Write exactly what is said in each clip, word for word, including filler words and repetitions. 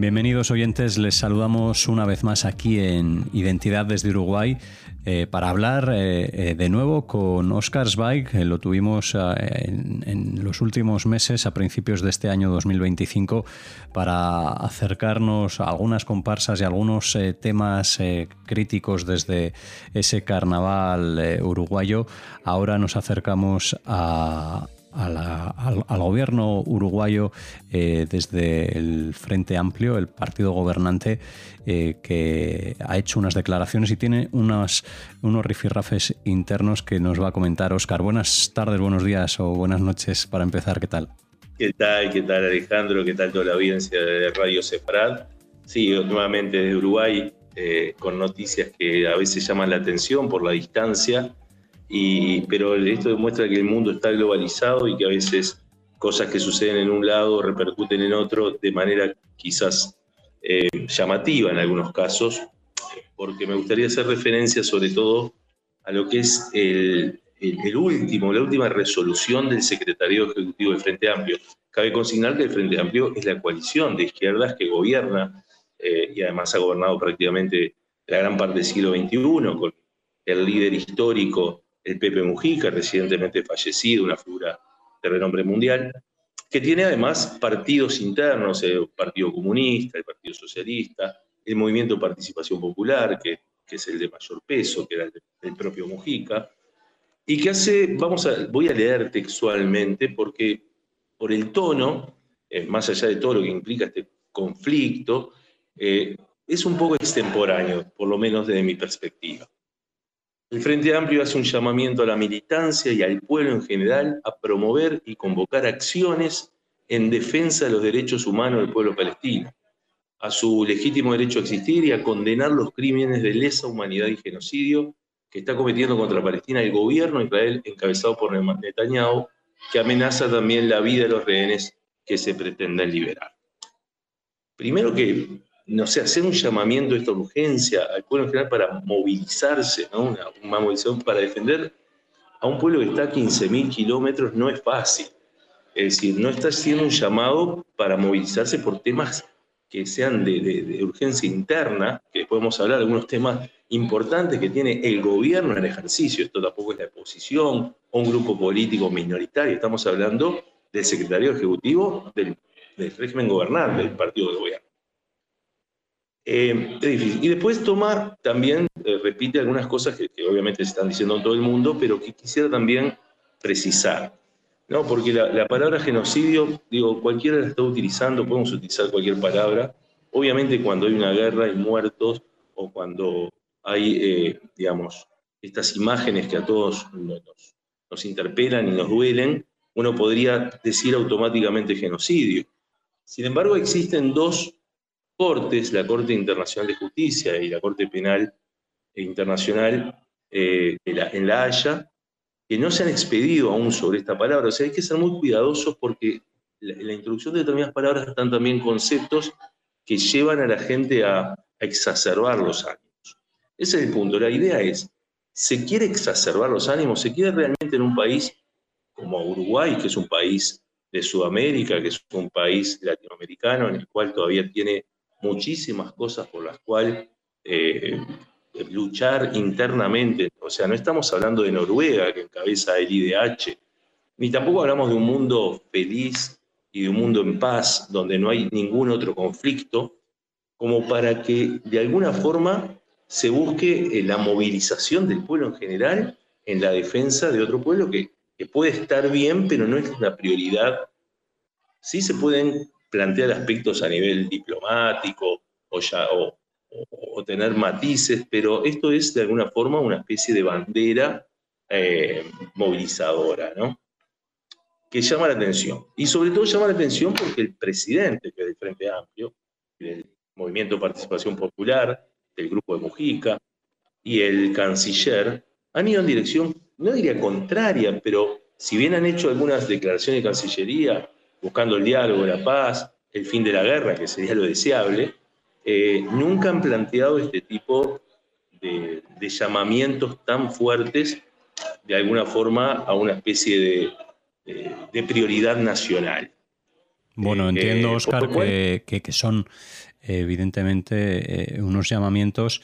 Bienvenidos oyentes, les saludamos una vez más aquí en Identidad desde Uruguay eh, para hablar eh, eh, de nuevo con Óscar Zweig. Eh, lo tuvimos eh, en, en los últimos meses, a principios de este año dos mil veinticinco, para acercarnos a algunas comparsas y algunos eh, temas eh, críticos desde ese carnaval eh, uruguayo. Ahora nos acercamos a... A la, al, al gobierno uruguayo eh, desde el Frente Amplio, el partido gobernante, eh, que ha hecho unas declaraciones y tiene unas, unos rifirrafes internos que nos va a comentar Óscar. Buenas tardes, buenos días o buenas noches para empezar. ¿Qué tal? ¿Qué tal? ¿Qué tal, Alejandro? ¿Qué tal toda la audiencia de Radio Separad? Sí, nuevamente desde Uruguay, eh, con noticias que a veces llaman la atención por la distancia. Y, pero esto demuestra que el mundo está globalizado y que a veces cosas que suceden en un lado repercuten en otro de manera quizás eh, llamativa en algunos casos, porque me gustaría hacer referencia sobre todo a lo que es el, el, el último, la última resolución del Secretariado Ejecutivo del Frente Amplio. Cabe consignar que el Frente Amplio es la coalición de izquierdas que gobierna eh, y además ha gobernado prácticamente la gran parte del siglo veintiuno con el líder histórico, el Pepe Mujica, recientemente fallecido, una figura de renombre mundial, que tiene además partidos internos, el Partido Comunista, el Partido Socialista, el Movimiento Participación Popular, que, que es el de mayor peso, que era el del propio Mujica, y que hace, vamos a, voy a leer textualmente, porque por el tono, eh, más allá de todo lo que implica este conflicto, eh, es un poco extemporáneo, por lo menos desde mi perspectiva. El Frente Amplio hace un llamamiento a la militancia y al pueblo en general a promover y convocar acciones en defensa de los derechos humanos del pueblo palestino, a su legítimo derecho a existir y a condenar los crímenes de lesa humanidad y genocidio que está cometiendo contra Palestina el gobierno de Israel encabezado por Netanyahu, que amenaza también la vida de los rehenes que se pretenden liberar. Primero que no sé, hacer un llamamiento de esta urgencia al pueblo en general para movilizarse, ¿no? Una, una movilización para defender a un pueblo que está a quince mil kilómetros no es fácil. Es decir, no está haciendo un llamado para movilizarse por temas que sean de, de, de urgencia interna, que podemos hablar de algunos temas importantes que tiene el gobierno en el ejercicio. Esto tampoco es la oposición o un grupo político minoritario. Estamos hablando del secretario ejecutivo del, del régimen gobernante, del partido de gobierno. Eh, es difícil. Y después toma también, eh, repite algunas cosas que, que obviamente se están diciendo en todo el mundo, pero que quisiera también precisar, ¿no? Porque la, la palabra genocidio, digo, cualquiera la está utilizando, podemos utilizar cualquier palabra. Obviamente cuando hay una guerra hay muertos, o cuando hay, eh, digamos, estas imágenes que a todos nos, nos interpelan y nos duelen, uno podría decir automáticamente genocidio. Sin embargo, existen dos cortes, la Corte Internacional de Justicia y la Corte Penal Internacional eh, en, la, en La Haya, que no se han expedido aún sobre esta palabra. O sea, hay que ser muy cuidadosos porque la, en la introducción de determinadas palabras están también conceptos que llevan a la gente a, a exacerbar los ánimos. Ese es el punto. La idea es, ¿se quiere exacerbar los ánimos? ¿Se quiere realmente en un país como Uruguay, que es un país de Sudamérica, que es un país latinoamericano, en el cual todavía tiene muchísimas cosas por las cuales eh, luchar internamente? O sea, no estamos hablando de Noruega, que encabeza el I D H, ni tampoco hablamos de un mundo feliz y de un mundo en paz, donde no hay ningún otro conflicto, como para que de alguna forma se busque la movilización del pueblo en general en la defensa de otro pueblo que, que puede estar bien, pero no es una prioridad. Sí se pueden plantear aspectos a nivel diplomático o, ya, o, o, o tener matices, pero esto es de alguna forma una especie de bandera eh, movilizadora, ¿no? Que llama la atención. Y sobre todo llama la atención porque el presidente, que es del Frente Amplio, del Movimiento de Participación Popular, del Grupo de Mujica, y el canciller han ido en dirección, no diría contraria, pero si bien han hecho algunas declaraciones de Cancillería buscando el diálogo, la paz, el fin de la guerra, que sería lo deseable, eh, nunca han planteado este tipo de, de llamamientos tan fuertes, de alguna forma, a una especie de, de, de prioridad nacional. Bueno, entiendo, Óscar, que, que, que son evidentemente, eh, unos llamamientos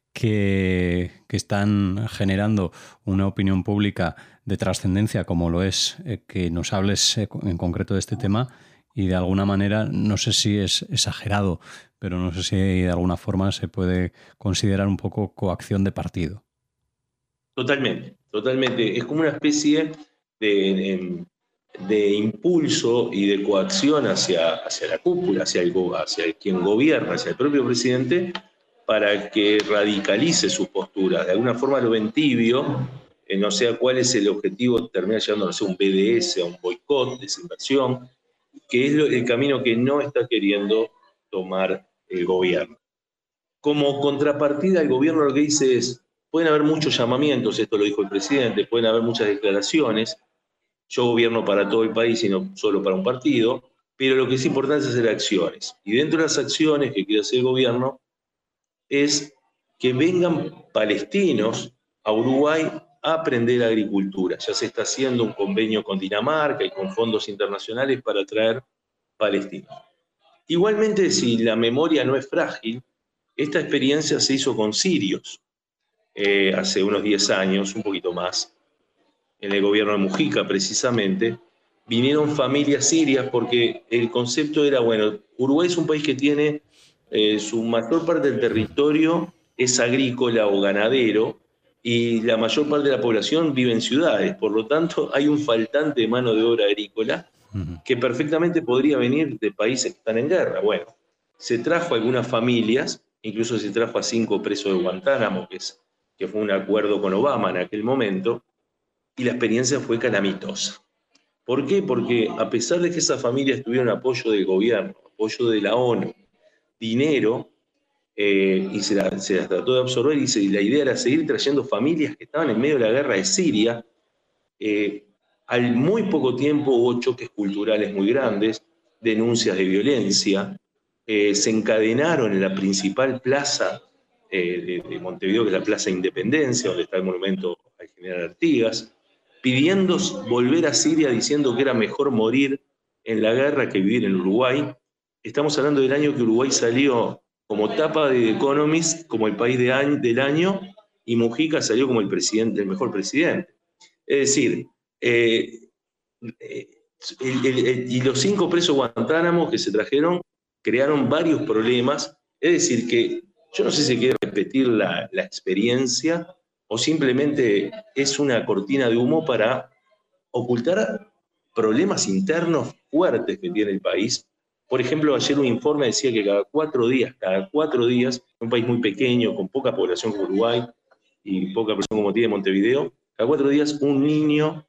que, que están generando una opinión pública de trascendencia, como lo es eh, que nos hables eh, en concreto de este tema, y de alguna manera, no sé si es exagerado, pero no sé si de alguna forma se puede considerar un poco coacción de partido. Totalmente, totalmente. Es como una especie de, de, de impulso y de coacción hacia, hacia la cúpula, hacia, el, hacia quien gobierna, hacia el propio presidente, para que radicalice sus posturas. De alguna forma lo ven tibio, eh, no sé cuál es el objetivo, termina llegando a ser un B D S, a un boicot, desinversión, que es lo, el camino que no está queriendo tomar el gobierno. Como contrapartida, el gobierno lo que dice es, pueden haber muchos llamamientos, esto lo dijo el presidente, pueden haber muchas declaraciones, yo gobierno para todo el país y no solo para un partido, pero lo que es importante es hacer acciones. Y dentro de las acciones que quiere hacer el gobierno es que vengan palestinos a Uruguay a aprender agricultura. Ya se está haciendo un convenio con Dinamarca y con fondos internacionales para traer palestinos. Igualmente, si la memoria no es frágil, esta experiencia se hizo con sirios eh, hace unos diez años, un poquito más, en el gobierno de Mujica precisamente. Vinieron familias sirias porque el concepto era, bueno, Uruguay es un país que tiene eh, su mayor parte del territorio es agrícola o ganadero y la mayor parte de la población vive en ciudades, por lo tanto hay un faltante de mano de obra agrícola que perfectamente podría venir de países que están en guerra. Bueno, se trajo a algunas familias, incluso se trajo a cinco presos de Guantánamo, que, es, que fue un acuerdo con Obama en aquel momento, y la experiencia fue calamitosa. ¿Por qué? Porque a pesar de que esas familias tuvieron apoyo del gobierno, apoyo de la ONU, dinero, eh, y se, la, se las trató de absorber, y, se, y la idea era seguir trayendo familias que estaban en medio de la guerra de Siria, eh, al muy poco tiempo hubo choques culturales muy grandes, denuncias de violencia, eh, se encadenaron en la principal plaza eh, de, de Montevideo, que es la Plaza Independencia, donde está el monumento al general Artigas, pidiendo volver a Siria, diciendo que era mejor morir en la guerra que vivir en Uruguay. Estamos hablando del año que Uruguay salió como tapa de The Economist, como el país de año, del año, y Mujica salió como el, presidente, el mejor presidente. Es decir, eh, eh, el, el, el, y los cinco presos Guantánamo que se trajeron crearon varios problemas. Es decir, que yo no sé si quiere repetir la, la experiencia o simplemente es una cortina de humo para ocultar problemas internos fuertes que tiene el país. Por ejemplo, ayer un informe decía que cada cuatro días, cada cuatro días, un país muy pequeño, con poca población como Uruguay y poca población como tiene Montevideo, cada cuatro días un niño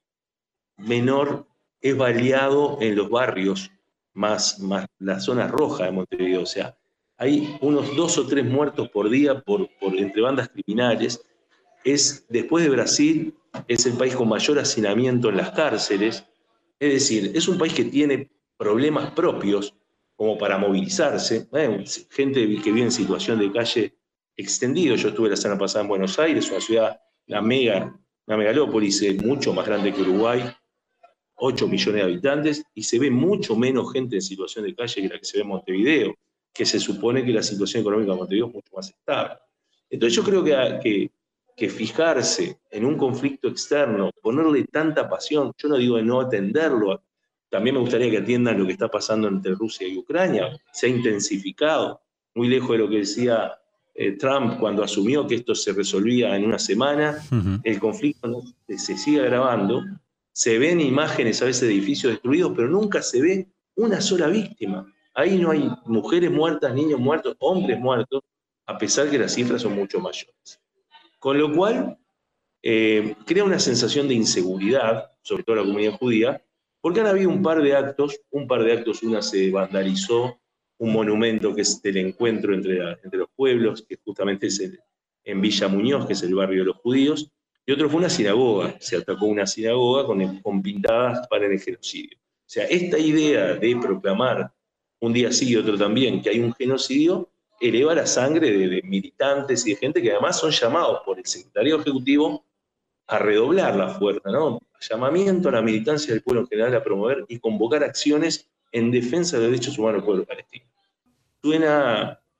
menor es baleado en los barrios, más, más la zona roja de Montevideo. O sea, hay unos dos o tres muertos por día por, por, entre bandas criminales. Es, después de Brasil, es el país con mayor hacinamiento en las cárceles. Es decir, es un país que tiene problemas propios como para movilizarse. ¿eh? Gente que vive en situación de calle extendido. Yo estuve la semana pasada en Buenos Aires, una ciudad, una, mega, una megalópolis eh, mucho más grande que Uruguay, ocho millones de habitantes, y se ve mucho menos gente en situación de calle que la que se ve en Montevideo, que se supone que la situación económica de Montevideo es mucho más estable. Entonces yo creo que, que, que fijarse en un conflicto externo, ponerle tanta pasión, yo no digo de no atenderlo, también me gustaría que atiendan lo que está pasando entre Rusia y Ucrania, se ha intensificado, muy lejos de lo que decía eh, Trump cuando asumió que esto se resolvía en una semana, uh-huh. El conflicto no, se sigue agravando. Se ven imágenes a veces de edificios destruidos, pero nunca se ve una sola víctima. Ahí no hay mujeres muertas, niños muertos, hombres muertos, a pesar que las cifras son mucho mayores. Con lo cual, eh, crea una sensación de inseguridad, sobre todo la comunidad judía, porque han habido un par de actos, un par de actos, una se vandalizó un monumento que es del encuentro entre, la, entre los pueblos, que justamente es el, en Villa Muñoz, que es el barrio de los judíos, y otro fue una sinagoga, se atacó una sinagoga con, con pintadas para el genocidio. O sea, esta idea de proclamar un día sí y otro también que hay un genocidio, eleva la sangre de, de militantes y de gente que además son llamados por el secretario ejecutivo a redoblar la fuerza, ¿no? Llamamiento a la militancia del pueblo en general a promover y convocar acciones en defensa de los derechos humanos del pueblo palestino. Suena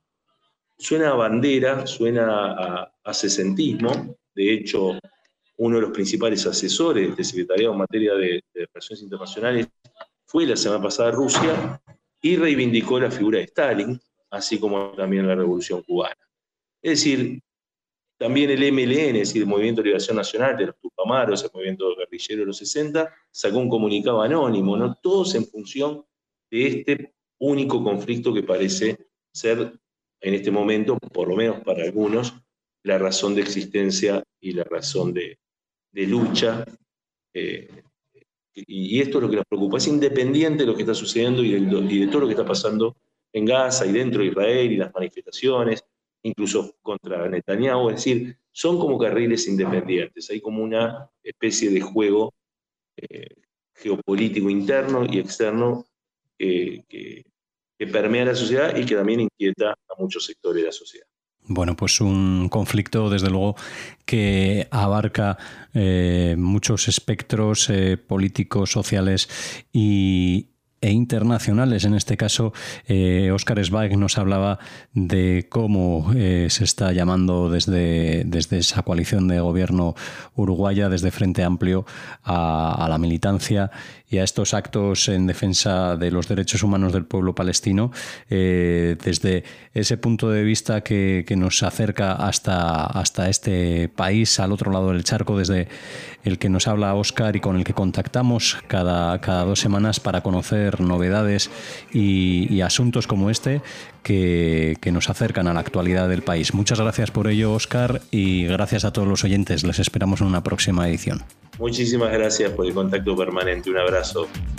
suena a bandera, suena a, a sesentismo. De hecho, uno de los principales asesores del secretariado en materia de, de relaciones internacionales fue la semana pasada a Rusia y reivindicó la figura de Stalin, así como también la Revolución Cubana. Es decir, también el M L N, es decir, el Movimiento de Liberación Nacional de los Tupamaros, el movimiento guerrillero de los sesenta, sacó un comunicado anónimo, ¿no? Todos en función de este único conflicto que parece ser, en este momento, por lo menos para algunos, la razón de existencia y la razón de, de lucha. Eh, y esto es lo que nos preocupa, es independiente de lo que está sucediendo y de, y de todo lo que está pasando en Gaza y dentro de Israel y las manifestaciones, incluso contra Netanyahu. Es decir, son como carriles independientes, hay como una especie de juego eh, geopolítico interno y externo eh, que, que permea la sociedad y que también inquieta a muchos sectores de la sociedad. Bueno, pues un conflicto, desde luego, que abarca eh, muchos espectros eh, políticos, sociales y, e internacionales. En este caso, eh, Óscar Zweig nos hablaba de cómo eh, se está llamando desde, desde esa coalición de gobierno uruguaya, desde Frente Amplio, a, a la militancia y a estos actos en defensa de los derechos humanos del pueblo palestino, eh, desde ese punto de vista que, que nos acerca hasta, hasta este país, al otro lado del charco, desde el que nos habla Óscar y con el que contactamos cada, cada dos semanas para conocer novedades y, y asuntos como este que, que nos acercan a la actualidad del país. Muchas gracias por ello, Óscar, y gracias a todos los oyentes. Les esperamos en una próxima edición. Muchísimas gracias por el contacto permanente. Un abrazo.